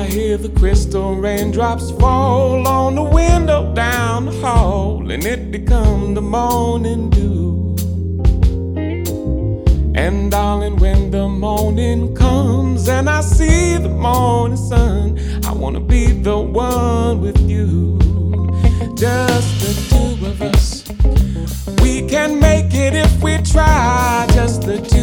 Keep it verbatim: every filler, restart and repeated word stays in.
hear the crystal raindrops fall on the window down the hall, and it become the morning dew. And darling, when the morning comes and I see the morning sun, I wanna be the one with you. Just the two of us, we can make it if we try. Just the two